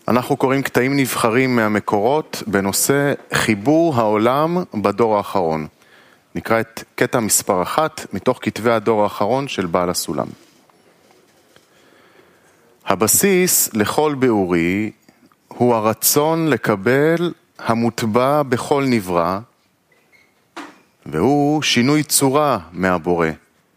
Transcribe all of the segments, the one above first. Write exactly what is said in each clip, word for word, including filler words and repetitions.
אנחנו קוראים קטעים נבחרים מהמקורות בנושא חיבור העולם בדור האחרון. נקרא את קטע מספר אחת מתוך כתבי הדור האחרון של בעל הסולם. הבסיס לכל ביאורי הוא הרצון לקבל המוטבע בכל נברא, והוא שינוי צורה מהבורא.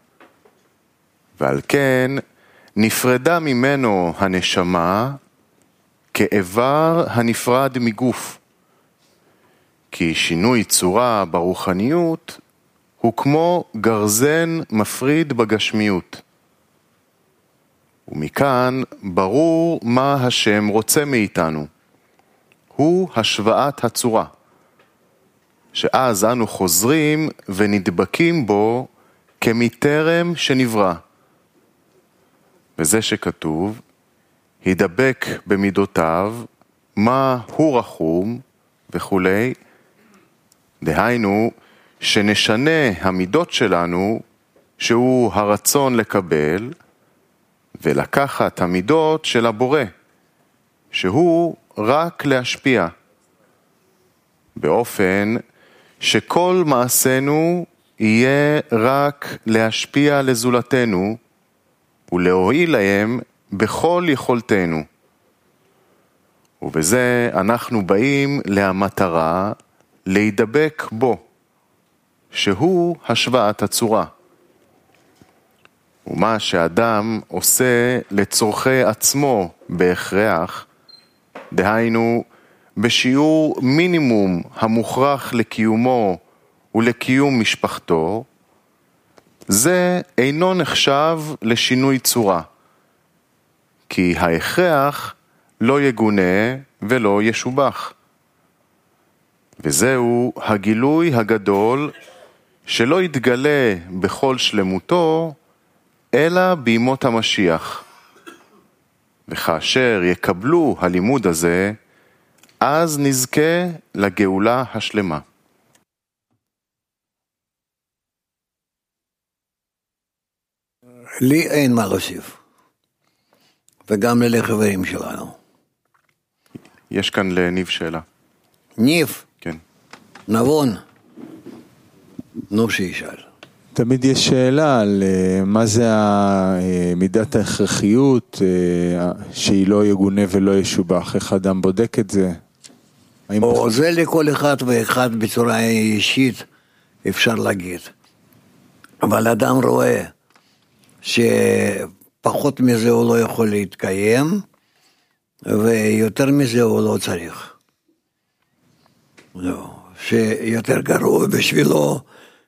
ועל כן נפרדה ממנו הנשמה כאיבר הנפרד מגוף. כי שינוי צורה ברוחניות הוא כמו גרזן מפריד בגשמיות. ומכאן ברור מה השם רוצה מאיתנו. הוא השוואת הצורה. שאז אנו חוזרים ונדבקים בו כמטרם שנברא. וזה שכתוב, הידבק במידותיו, מה הוא רחום וכולי. דהיינו, שנשנה המידות שלנו, שהוא הרצון לקבל, ולקחת המידות של הבורא, שהוא רק להשפיע. באופן שכל מעשינו יהיה רק להשפיע לזולתנו, ולהועיל להם בכל יכולתנו. ובזה אנחנו באים להמטרה להידבק בו, שהוא השוואת הצורה. ומה שאדם עושה לצורכי עצמו בהכרח, דהיינו בשיעור מינימום המוכרח לקיומו ולקיום משפחתו, זה אינו נחשב לשינוי צורה, כי ההכרח לא יגונה ולא ישובח. וזהו הגילוי הגדול שלא יתגלה בכל שלמותו, אלא בימות המשיח. וכאשר יקבלו הלימוד הזה, אז נזכה לגאולה השלמה. לי אין מה להוסיף, וגם לחברים שלנו. יש כאן לניב שאלה. ניב? כן. נבון? נו שישאל. תמיד יש שאלה על מה זה מידת ההכרחיות, שהיא לא יגונה ולא ישובח. איך אדם בודק את זה? או זה לכל אחד ואחד בצורה אישית אפשר להגיד. אבל אדם רואה שפחות מזה הוא לא יכול להתקיים, ויותר מזה הוא לא צריך. לא, שיותר גרוע בשבילו,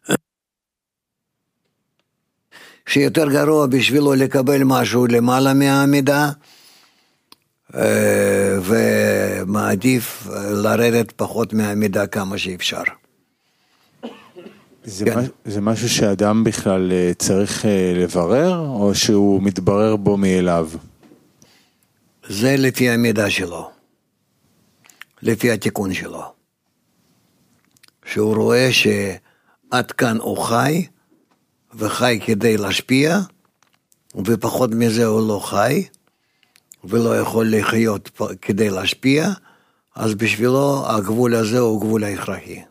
שיותר גרוע בשבילו לקבל משהו למעלה מהמידה, ומעדיף לרדת פחות מהמידה כמה שאפשר. זה, כן. מש, זה משהו שאדם בכלל צריך לברר, או שהוא מתברר בו מאליו? זה לפי המידה שלו, לפי התיקון שלו. שהוא רואה שעד כאן הוא חי, וחי כדי להשפיע, ופחות מזה הוא לא חי, ולא יכול לחיות כדי להשפיע, אז בשבילו הגבול הזה הוא גבול ההכרחי.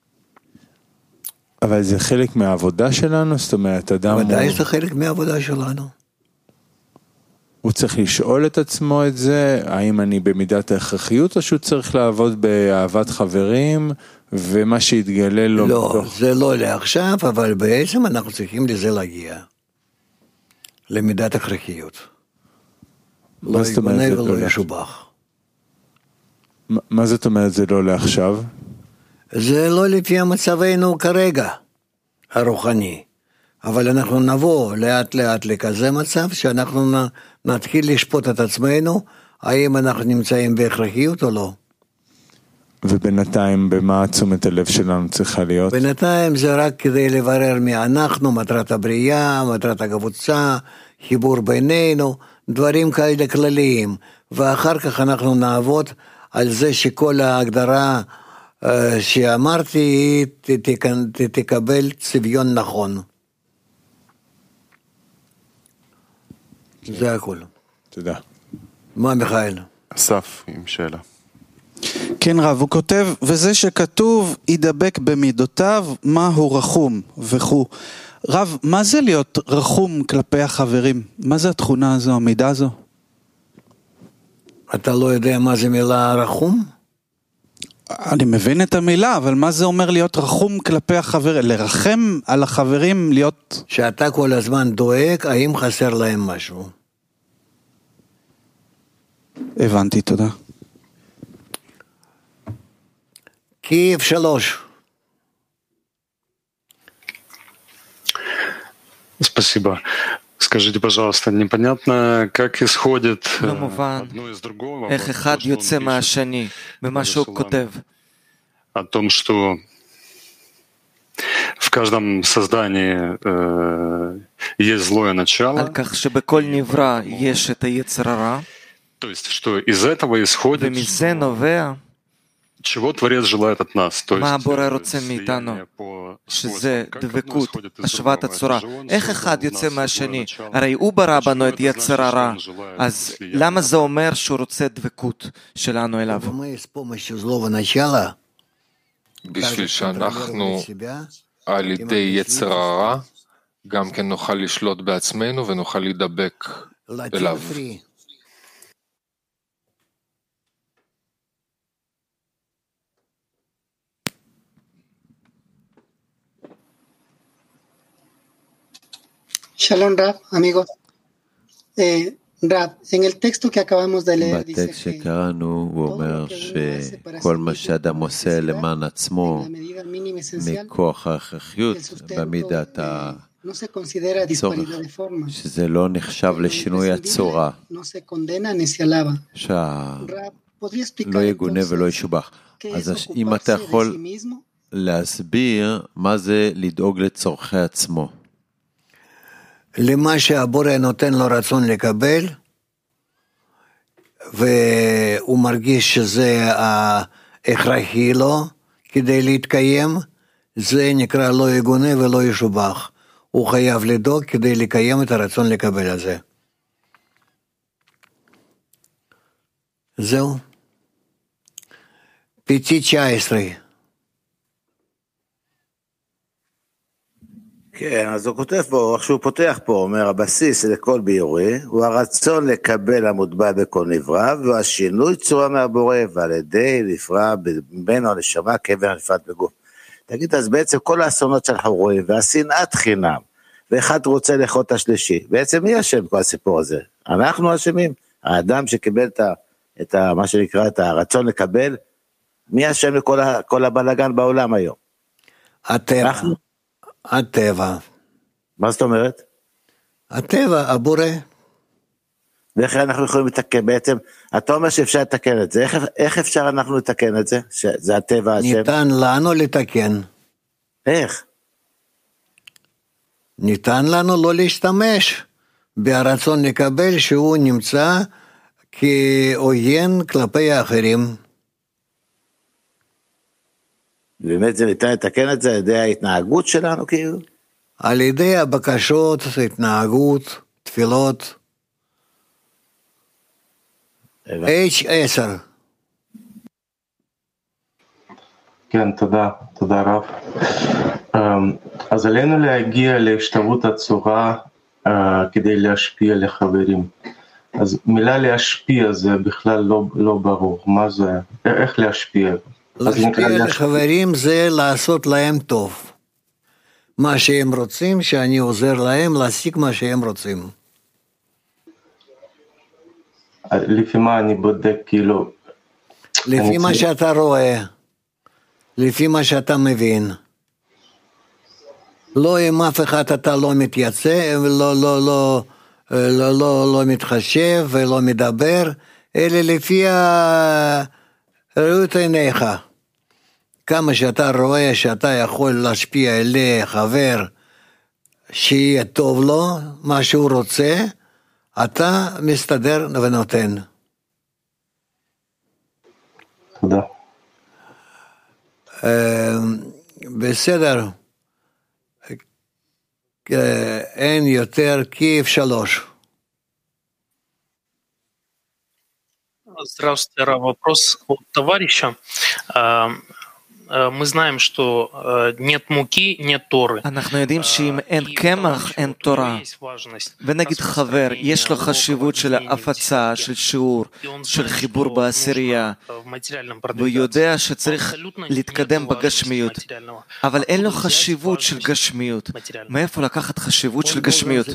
אבל זה חלק מהעבודה שלנו? זאת אומרת, אדם... ודאי הוא... זה חלק מהעבודה שלנו. הוא צריך לשאול את עצמו את זה, האם אני במידת ההכרחיות, או שהוא צריך לעבוד באהבת חברים, ומה שיתגלה לו... לא, בתוך... זה לא לעכשיו, אבל בעצם אנחנו צריכים לזה להגיע. למידת הכרחיות. לא יגונה ולא ישובח. מה, מה זאת אומרת זה לא לעכשיו? זה לא לפי מצבנו כרגע, הרוחני. אבל אנחנו נבוא לאט לאט לכזה מצב, שאנחנו נתחיל לשפוט את עצמנו, האם אנחנו נמצאים בהכרחיות או לא. ובינתיים, במה תשומת הלב שלנו צריכה להיות? בינתיים זה רק כדי לברר מי אנחנו, מטרת הבריאה, מטרת הקבוצה, חיבור בינינו, דברים כאלה כלליים. ואחר כך אנחנו נעבוד על זה שכל ההגדרה שאמרתי תקבל צביון נכון. זה הכל. תודה. מה מיכאל? אסף עם שאלה. כן רב, הוא כותב, וזה שכתוב ידבק במידותיו, מה הוא רחום וכו'. רב, מה זה להיות רחום כלפי החברים? מה זה התכונה הזו, המידה הזו? אתה לא יודע מה זה מילה רחום? אני מבין את המילה, אבל מה זה אומר להיות רחום כלפי החברים? לרחם על החברים, להיות... שאתה כל הזמן דואג, האם חסר להם משהו? הבנתי, תודה. קייב שלוש. Спасибо. Скажите, пожалуйста, непонятно, как исходит לא מובן одно из другого, איך אחד יוצא מהשני במה שהוא כותב. О том, что в каждом создании э, есть злое начало. על כך שבכל נברא יש את היצר הרע, То есть, что из этого исходит, ומזה נובע чего Творец желает от нас. То מה есть, הבורא רוצה מאיתנו, שזה דבקות, השוואת הצורה. איך אחד יוצא מהשני? הרי הוא ברא בנו את יצר הרע, אז למה זה אומר שהוא רוצה דבקות שלנו אליו? בשביל שאנחנו על ידי יצר הרע גם כן נוכל לשלוט בעצמנו ונוכל להידבק אליו. Shalom Rab, amigos. Eh, Rab, en el texto que acabamos de leer dice בטקסט שקראנו הוא אומר שכל מה שאדם עושה למען עצמו מכוח ההכרחיות במידת הצורך, שזה לא נחשב לשינוי הצורה, שלא יגונה ולא ישובח. אז אם אתה יכול להסביר מה זה לדאוג לצורכי עצמו. למה שהבורא נותן לו רצון לקבל, והוא מרגיש שזה ההכרחי לו כדי להתקיים, זה נקרא לא יגונה ולא ישובח. הוא חייב לדאוג כדי לקיים את הרצון לקבל הזה. זהו. פיצי תשע עשרה. כן, אז הוא כותב פה, איך שהוא פותח פה, אומר, הבסיס לכל ביורי, הוא הרצון לקבל המוטבע בכל נברא, והשינוי צורה מהבורא, ועל ידי נפרע ממנו הנשמה כאבן הנפרט בגוף. תגיד, אז בעצם כל האסונות שאנחנו רואים, והשנאת חינם, ואחד רוצה לאכול את השלישי, בעצם מי אשם בכל הסיפור הזה? אנחנו אשמים, האדם שקיבל את, ה, את ה, מה שנקרא, את הרצון לקבל, מי אשם לכל ה, כל הבלגן בעולם היום? הטבע. אנחנו... הטבע. מה זאת אומרת? הטבע, הבורא. ואיך אנחנו יכולים לתקן? בעצם, אתה אומר שאפשר לתקן את זה. איך, איך אפשר אנחנו לתקן את זה? שזה הטבע השם? ניתן לנו לתקן. איך? ניתן לנו לא להשתמש ברצון לקבל שהוא נמצא כעוין כלפי האחרים. באמת זה ניתן לתקן את זה על ידי ההתנהגות שלנו כאילו? על ידי הבקשות, התנהגות, תפילות. אייץ' עשר. כן, תודה, תודה רב. אז עלינו להגיע להשתוות הצורה כדי להשפיע לחברים. אז מילה להשפיע זה בכלל לא, לא ברור. מה זה? איך להשפיע? להשפיע לחברים זה לעשות להם טוב. מה שהם רוצים, שאני עוזר להם להשיג מה שהם רוצים. לפי מה אני בודק כאילו? לפי מה שאתה רואה, לפי מה שאתה מבין. לא עם אף אחד אתה לא מתייצב, לא, לא, לא, לא, לא, לא מתחשב ולא מדבר, אלא לפי ראות עיניך. כמה שאתה רואה שאתה יכול להשפיע אלי חבר שיהיה טוב לו, מה שהוא רוצה, אתה מסתדר ונותן. תודה. בסדר. אין יותר קייב שלוש. Здравствуйте, Рав. Вопрос от товарища. Мы знаем, что нет муки, нет Торы. אנחנו יודעים שאם אין קמח, אין תורה. ונגיד חבר, יש לו חשיבות של הפצה, של שיעור, של חיבור בעשירייה, והוא יודע שצריך להתקדם בגשמיות, אבל אין לו חשיבות של גשמיות. מאיפה לקחת חשיבות של גשמיות?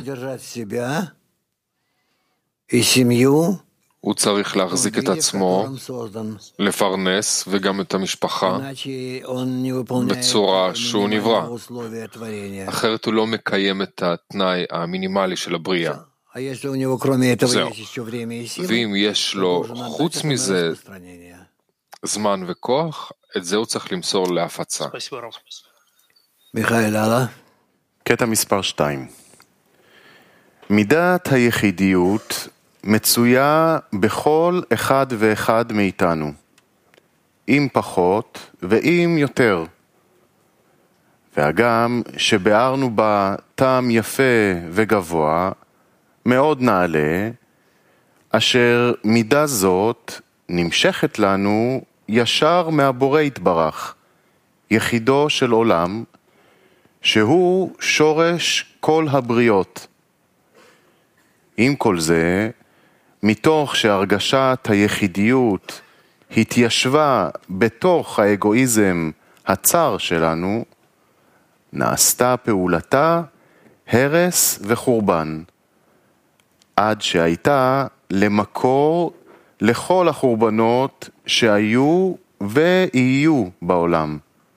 הוא צריך להחזיק את עצמו, לפרנס וגם את המשפחה בצורה שהוא נברא. אחרת הוא לא מקיים את התנאי המינימלי של הבריאה. זהו. ואם יש לו חוץ מזה זמן וכוח, את זה הוא צריך למסור להפצה. מיכאל, הלאה. קטע מספר שתיים. מידת היחידיות מצויה בכל אחד ואחד מאיתנו, אם פחות ואם יותר. והגם שבארנו בה טעם יפה וגבוה, מאוד נעלה, אשר מידה זאת נמשכת לנו ישר מהבורא יתברך, יחידו של עולם, שהוא שורש כל הבריות. עם כל זה, מתוך שהרגשת היחידיות התיישבה בתוך האגואיזם הצר שלנו, נעשתה פעולתה הרס וחורבן, עד שהייתה למקור לכל החורבנות שהיו ויהיו בעולם.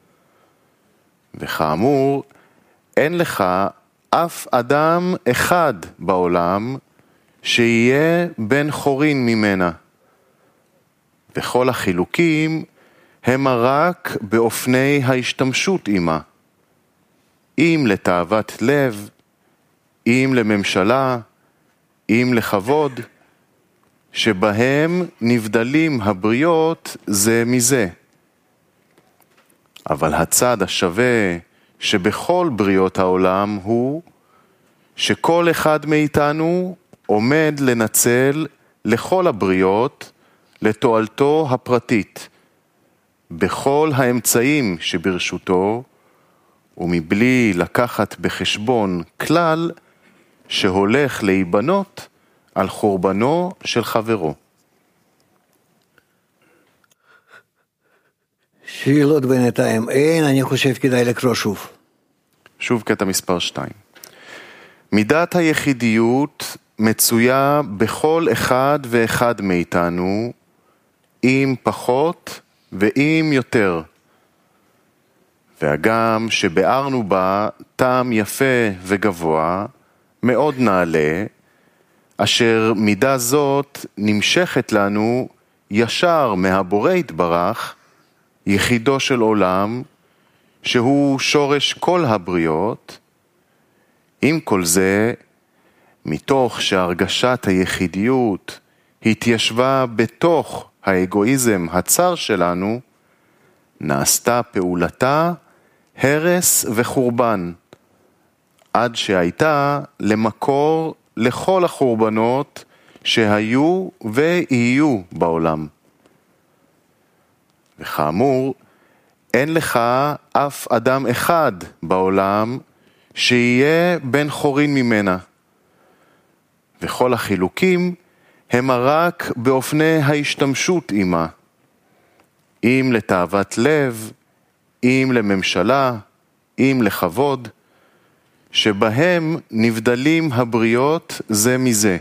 וכאמור, אין לך אף אדם אחד בעולם שיהיה בן חורין ממנה. וכל החילוקים הם רק באופני ההשתמשות עמה. אם לתאוות לב, אם לממשלה, אם לכבוד, שבהם נבדלים הבריות זה מזה. אבל הצד השווה שבכל בריות העולם הוא שכל אחד מאיתנו עומד לנצל לכל הבריות לתועלתו הפרטית, בכל האמצעים שברשותו, ומבלי לקחת בחשבון כלל שהולך להיבנות על חורבנו של חברו. שאלות בינתיים אין, אני חושב כדאי לקרוא שוב. שוב קטע מספר שתיים. מידת היחידיות מצויה בכל אחד ואחד מאיתנו, אם פחות ואם יותר. והגם שבארנו בה טעם יפה וגבוה, מאוד נעלה, אשר מידה זאת נמשכת לנו ישר מהבורא יתברך, יחידו של עולם, שהוא שורש כל הבריות. עם כל זה, מתוך שהרגשת היחידיות התיישבה בתוך האגואיזם הצר שלנו, נעשתה פעולתה הרס וחורבן, עד שהייתה למקור לכל החורבנות שהיו ויהיו בעולם. וכאמור, אין לך אף אדם אחד בעולם שיהיה בן חורין ממנה. וכל החילוקים הם רק באופני ההשתמשות עמה. אם לתאוות לב, אם לממשלה, אם לכבוד, שבהם נבדלים הבריות זה מזה.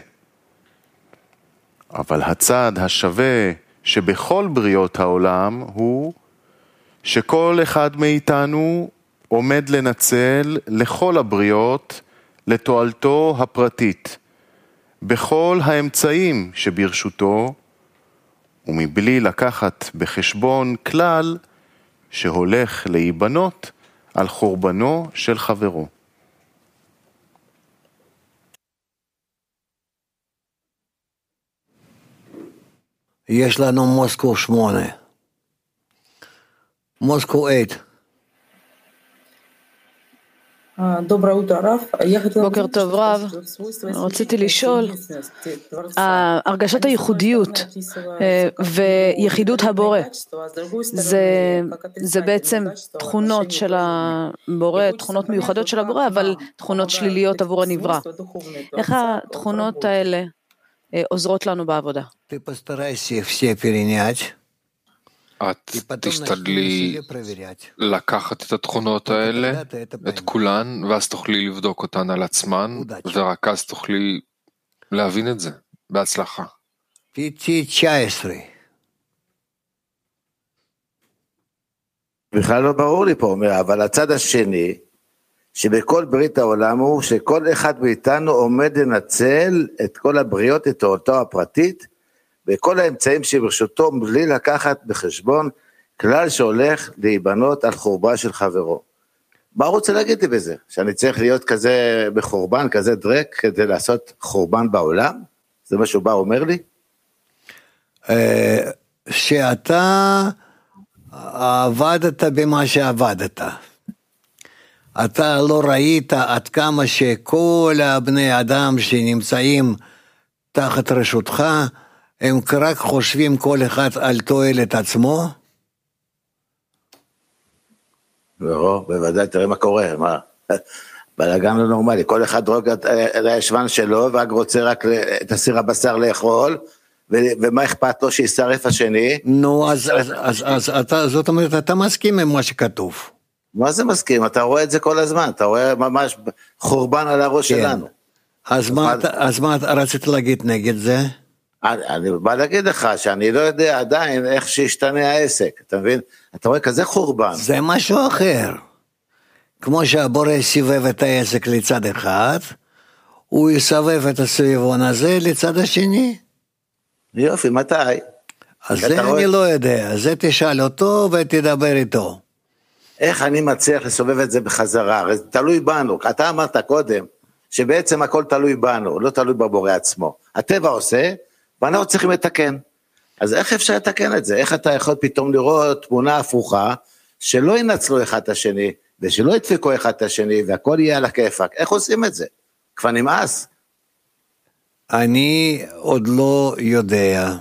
אבל הצד השווה שבכל בריות העולם הוא שכל אחד מאיתנו עומד לנצל לכל הבריות לתועלתו הפרטית, בכל האמצעים שברשותו, ומבלי לקחת בחשבון כלל שהולך להיבנות על חורבנו של חברו. יש לנו מוסקו שמונה. מוסקו eight. בוקר טוב רב, רציתי לשאול, הרגשת הייחודיות ויחידות הבורא, זה, זה בעצם תכונות של הבורא, תכונות מיוחדות של הבורא, אבל תכונות שליליות עבור הנברא. איך התכונות האלה עוזרות לנו בעבודה? את תשתדלי לקחת את התכונות האלה, את כולן, ואז תוכלי לבדוק אותן על עצמן, ורק אז תוכלי להבין את זה. בהצלחה. בכלל לא ברור לי פה, אומר, אבל הצד השני, שבכל ברית העולם הוא שכל אחד מאיתנו עומד לנצל את כל הבריות, את תורתו הפרטית, וכל האמצעים שברשותו בלי לקחת בחשבון כלל שהולך להיבנות על חורבה של חברו. מה הוא רוצה להגיד לי בזה? שאני צריך להיות כזה בחורבן, כזה דרק, כדי לעשות חורבן בעולם? זה מה שהוא בא אומר לי? שאתה עבדת במה שעבדת. אתה לא ראית עד כמה שכל הבני אדם שנמצאים תחת רשותך, הם רק חושבים כל אחד על תועלת עצמו? לא, בוודאי, תראה מה קורה, מה? בלגן לא נורמלי, כל אחד רואה את הישבן שלו, ורק רוצה רק את הסיר הבשר לאכול, ומה אכפת לו שישרף השני? נו, אז, אז, אז, אז אתה, זאת אומרת, אתה מסכים עם מה שכתוב. מה זה מסכים? אתה רואה את זה כל הזמן, אתה רואה ממש חורבן על הראש כן. שלנו. אז מה, אז מה רצית להגיד נגד זה? אני, אני בא להגיד לך שאני לא יודע עדיין איך שישתנה העסק, אתה מבין? אתה רואה כזה חורבן. זה משהו אחר. כמו שהבורא סיבב את העסק לצד אחד, הוא יסבב את הסביבון הזה לצד השני. יופי, מתי? אז זה רואה... אני לא יודע, זה תשאל אותו ותדבר איתו. איך אני מצליח לסובב את זה בחזרה? זה תלוי בנו, אתה אמרת קודם, שבעצם הכל תלוי בנו, לא תלוי בבורא עצמו. הטבע עושה, ואנחנו צריכים לתקן. אז איך אפשר לתקן את זה? איך אתה יכול פתאום לראות תמונה הפוכה, שלא ינצלו אחד את השני, ושלא ידפקו אחד את השני, והכל יהיה על הכיפק. איך עושים את זה? כבר נמאס. אני עוד לא יודע.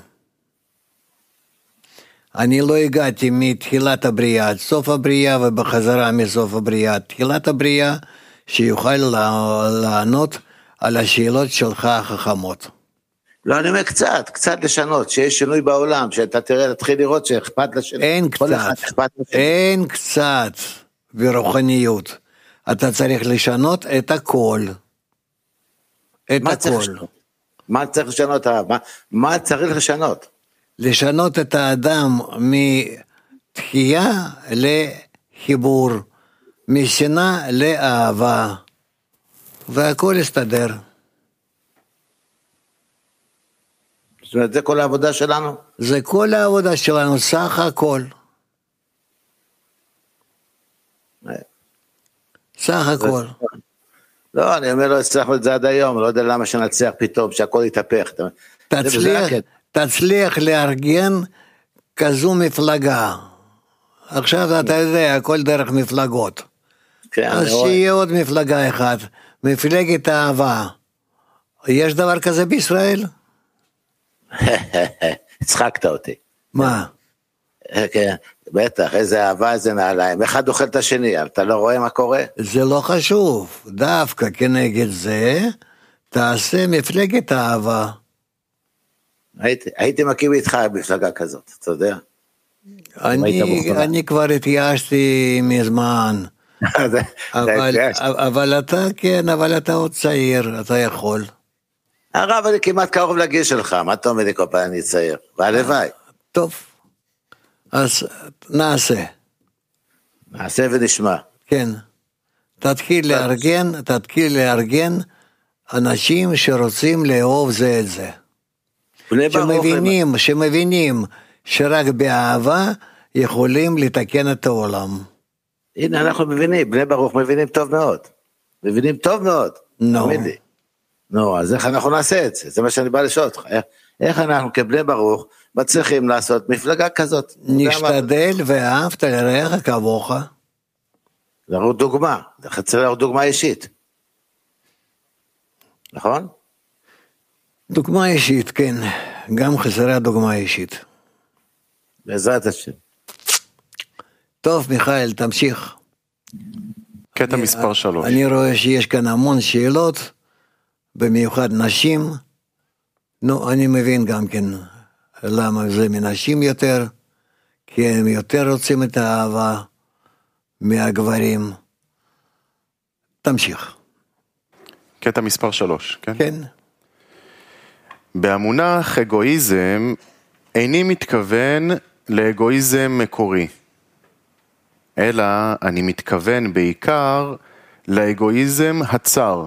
אני לא הגעתי מתחילת הבריאה עד סוף הבריאה, ובחזרה מסוף הבריאה עד תחילת הבריאה, שיוכל לענות על השאלות שלך החכמות. לא, אני אומר קצת, קצת לשנות, שיש שינוי בעולם, שאתה תראה, תתחיל לראות שאכפת לשני. אין קצת, אין קצת ברוחניות. אתה צריך לשנות את הכל. את הכל. מה צריך לשנות? מה, מה צריך לשנות? לשנות את האדם מתחייה לחיבור, משנאה לאהבה, והכל יסתדר. זאת אומרת, זה כל העבודה שלנו? זה כל העבודה שלנו, סך הכל. סך הכל. לא, אני אומר, לא הצלחנו את זה עד היום, לא יודע למה שנצליח פתאום, שהכל יתהפך. תצליח, תצליח לארגן כזו מפלגה. עכשיו אתה יודע, הכל דרך מפלגות. אז שיהיה עוד מפלגה אחת, מפלגת האהבה. יש דבר כזה בישראל? הצחקת אותי. מה? כן, בטח, איזה אהבה, איזה נעליים. אחד אוכל את השני, אתה לא רואה מה קורה? זה לא חשוב, דווקא כנגד זה, תעשה מפלגת האהבה. הייתי, הייתי מקים איתך במפלגה כזאת, אתה יודע? אני, אני כבר התייאשתי מזמן. אבל, אבל אתה כן, אבל אתה עוד צעיר, אתה יכול. הרב, אני כמעט קרוב לגיל שלך, מה אתה אומר לי כל פעם אני צעיר? והלוואי. טוב, אז נעשה. נעשה ונשמע. כן. תתחיל לארגן, תתחיל לארגן אנשים שרוצים לאהוב זה את זה. שמבינים, שמבינים שרק באהבה יכולים לתקן את העולם. הנה, אנחנו מבינים, בני ברוך מבינים טוב מאוד. מבינים טוב מאוד. נו. נו, אז איך אנחנו נעשה את זה? זה מה שאני בא לשאול אותך. איך אנחנו כבני ברוך מצליחים לעשות מפלגה כזאת? נשתדל ואהבת לרעך כמוך. להראות דוגמה, צריך להראות דוגמה אישית. נכון? דוגמה אישית, כן. גם חסרה דוגמה אישית. בעזרת השם. טוב, מיכאל, תמשיך. קטע מספר שלוש. אני רואה שיש כאן המון שאלות, במיוחד נשים. נו, אני מבין גם כן למה זה מנשים יותר, כי הם יותר רוצים את האהבה מהגברים. תמשיך. קטע מספר שלוש, כן? כן. במונח אגואיזם, איני מתכוון לאגואיזם מקורי, אלא אני מתכוון בעיקר לאגואיזם הצר.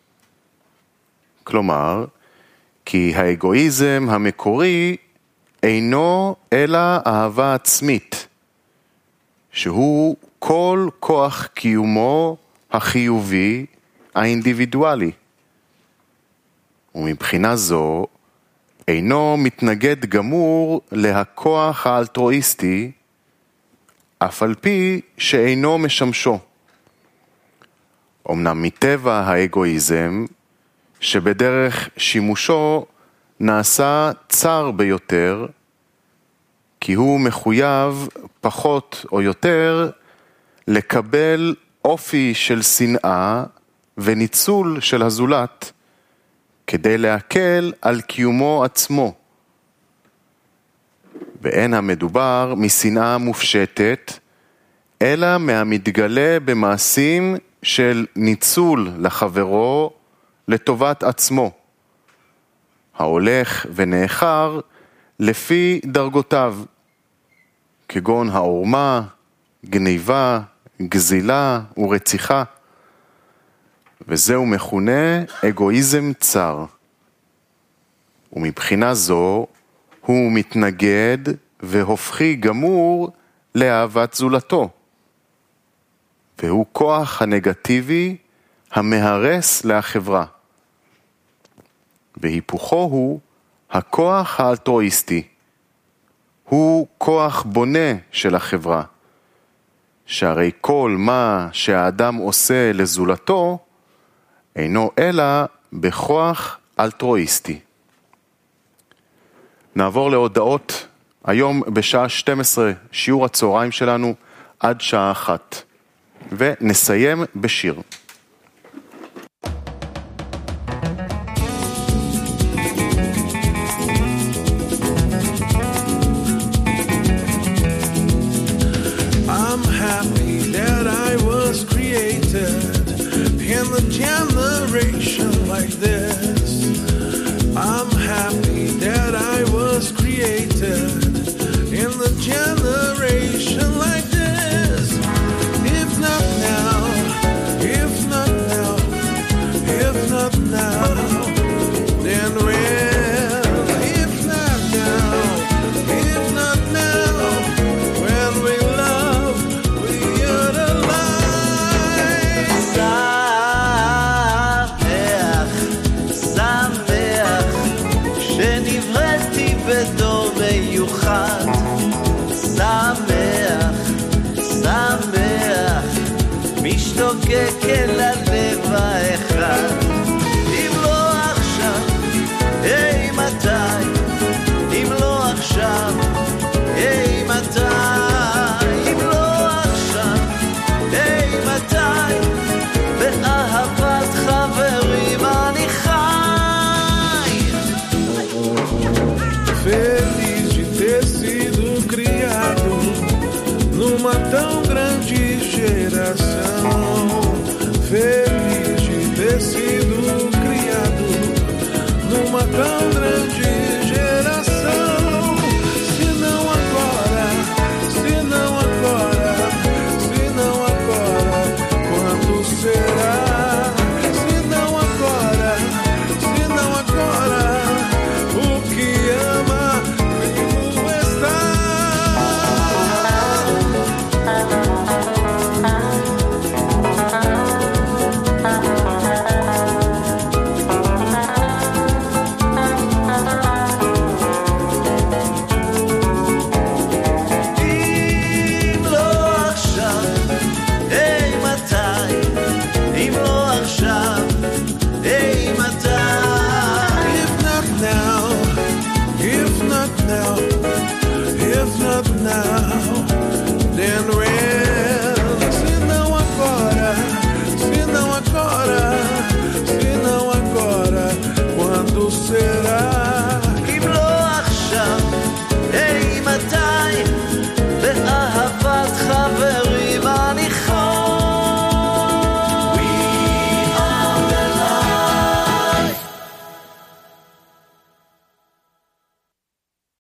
כלומר, כי האגואיזם המקורי אינו אלא אהבה עצמית, שהוא כל כוח קיומו החיובי האינדיבידואלי. ומבחינה זו, אינו מתנגד גמור להכוח האלטרואיסטי, אף על פי שאינו משמשו. אמנם מטבע האגואיזם, שבדרך שימושו נעשה צר ביותר, כי הוא מחויב פחות או יותר לקבל אופי של שנאה וניצול של הזולת, כדי להקל על קיומו עצמו. ואין המדובר משנאה מופשטת, אלא מהמתגלה במעשים של ניצול לחברו לטובת עצמו, ההולך ונאחר לפי דרגותיו, כגון העורמה, גניבה, גזילה ורציחה, וזהו מכונה אגואיזם צר. ומבחינה זו הוא מתנגד והופכי גמור לאהבת זולתו, והוא כוח הנגטיבי המהרס לחברה. והיפוכו הוא הכוח האלטרואיסטי, הוא כוח בונה של החברה, שהרי כל מה שהאדם עושה לזולתו אינו אלא בכוח אלטרואיסטי. נעבור להודעות. היום בשעה שתים עשרה שיעור הצהריים שלנו עד שעה אחת, ונסיים בשיר. I'm happy that I was created in a generation like this. I'm happy that I was created in the generation like this. If not now, if not now, if not now, then when? If not now, if not now, when we love, we utilize. שמח, שמח, שנבראתי בתור מיוחד. שמח, שמח, משתוקק אל הלב האחד. אם לא עכשיו, היי מתי? אם לא עכשיו, היי מתי? אם לא עכשיו, היי מתי? באהבת חברים אני חי. Feliz de ter sido criado numa tão grande geração.